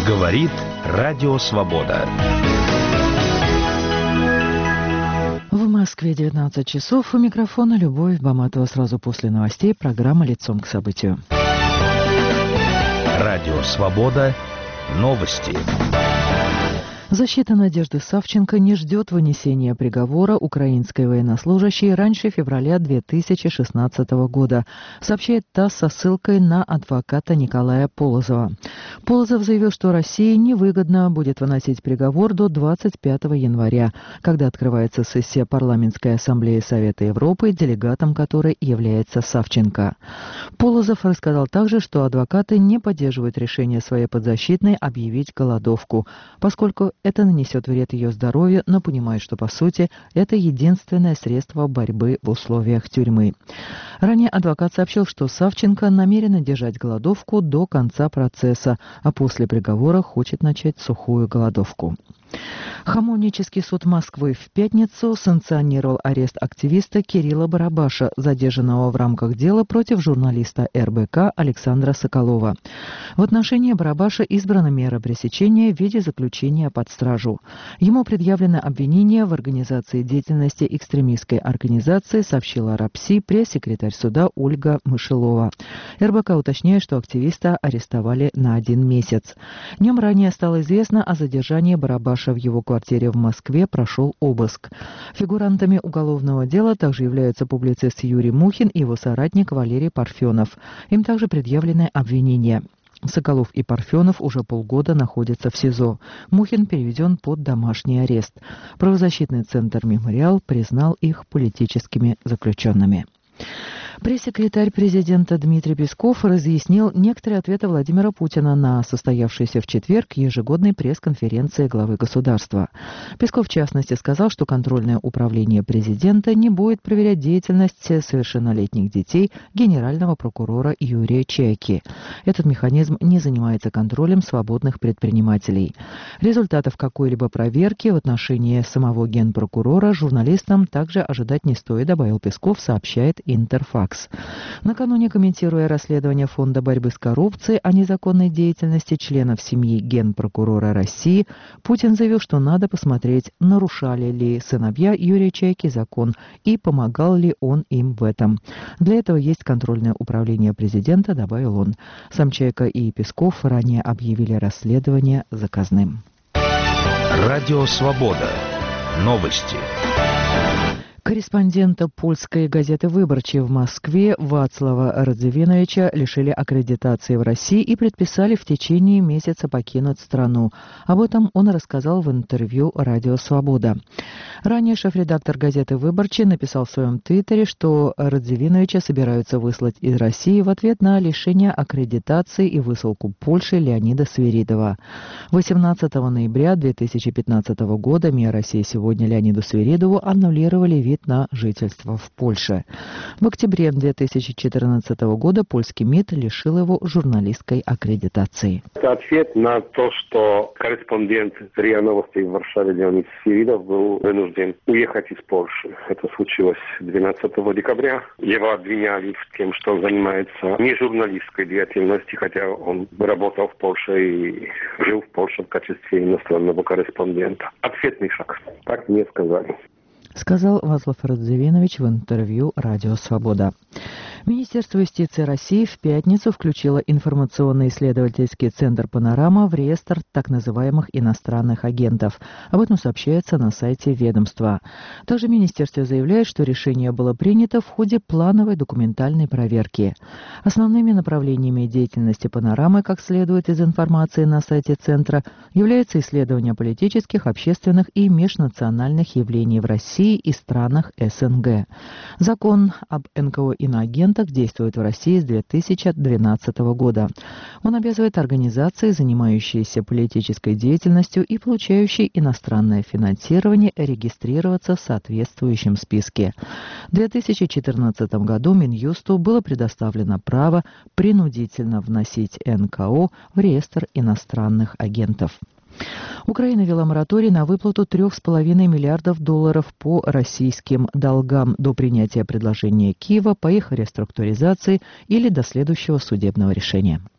Говорит Радио Свобода. В Москве 19 часов. У микрофона Любовь Баматова. Сразу после новостей программа «Лицом к событию». Радио Свобода. Новости. Защита Надежды Савченко не ждет вынесения приговора украинской военнослужащей раньше февраля 2016 года, сообщает ТАСС со ссылкой на адвоката Николая Полозова. Полозов заявил, что России невыгодно будет выносить приговор до 25 января, когда открывается сессия Парламентской ассамблеи Совета Европы, делегатом которой является Савченко. Полозов рассказал также, что адвокаты не поддерживают решение своей подзащитной объявить голодовку, поскольку это нанесет вред ее здоровью, но понимает, что, по сути, это единственное средство борьбы в условиях тюрьмы. Ранее адвокат сообщил, что Савченко намерена держать голодовку до конца процесса, а после приговора хочет начать сухую голодовку. Хамовнический суд Москвы в пятницу санкционировал арест активиста Кирилла Барабаша, задержанного в рамках дела против журналиста РБК Александра Соколова. В отношении Барабаша избрана мера пресечения в виде заключения под стражу. Ему предъявлено обвинение в организации деятельности экстремистской организации, сообщила РАПСИ пресс-секретарь суда Ольга Мышелова. РБК уточняет, что активиста арестовали на 1 месяц. Днем ранее стало известно о задержании Барабаша. В его квартире в Москве прошел обыск. Фигурантами уголовного дела также являются публицист Юрий Мухин и его соратник Валерий Парфенов. Им также предъявлены обвинения. Соколов и Парфенов уже полгода находятся в СИЗО. Мухин переведен под домашний арест. Правозащитный центр «Мемориал» признал их политическими заключенными. Пресс-секретарь президента Дмитрий Песков разъяснил некоторые ответы Владимира Путина на состоявшейся в четверг ежегодной пресс-конференции главы государства. Песков, в частности, сказал, что контрольное управление президента не будет проверять деятельность совершеннолетних детей генерального прокурора Юрия Чайки. Этот механизм не занимается контролем свободных предпринимателей. Результатов какой-либо проверки в отношении самого генпрокурора журналистам также ожидать не стоит, добавил Песков, сообщает Интерфакс. Накануне, комментируя расследование Фонда борьбы с коррупцией о незаконной деятельности членов семьи генпрокурора России, Путин заявил, что надо посмотреть, нарушали ли сыновья Юрия Чайки закон и помогал ли он им в этом. Для этого есть контрольное управление президента, добавил он. Сам Чайка и Песков ранее объявили расследование заказным. Радио Свобода. Новости. Корреспондента польской газеты «Выборчи» в Москве Вацлава Радзивиновича лишили аккредитации в России и предписали в течение месяца покинуть страну. Об этом он рассказал в интервью «Радио Свобода». Ранее шеф-редактор газеты «Выборчи» написал в своем твиттере, что Радзивиновича собираются выслать из России в ответ на лишение аккредитации и высылку Польши Леонида Свиридова. 18 ноября 2015 года МИА «Россия сегодня» Леониду Свиридову аннулировали вид на жительство в Польше. В октябре 2014 года польский МИД лишил его журналистской аккредитации. Это ответ на то, что корреспондент РИА Новостей в Варшаве Леонид Свиридов был вынужден уехать из Польши. Это случилось 12 декабря. Его обвиняли в том, что он занимается не журналистской деятельностью, хотя он работал в Польше и жил в Польше в качестве иностранного корреспондента. Ответный шаг. Так мне сказали. Сказал Вацлав Радзивинович в интервью «Радио Свобода». Министерство юстиции России в пятницу включило информационно-исследовательский центр «Панорама» в реестр так называемых иностранных агентов. Об этом сообщается на сайте ведомства. Также министерство заявляет, что решение было принято в ходе плановой документальной проверки. Основными направлениями деятельности «Панорамы», как следует из информации на сайте центра, является исследование политических, общественных и межнациональных явлений в России и странах СНГ. Закон об НКО иноагентах действует в России с 2012 года. Он обязывает организации, занимающиеся политической деятельностью и получающие иностранное финансирование, регистрироваться в соответствующем списке. В 2014 году Минюсту было предоставлено право принудительно вносить НКО в реестр иностранных агентов. Украина ввела мораторий на выплату $3,5 миллиардов по российским долгам до принятия предложения Киева по их реструктуризации или до следующего судебного решения.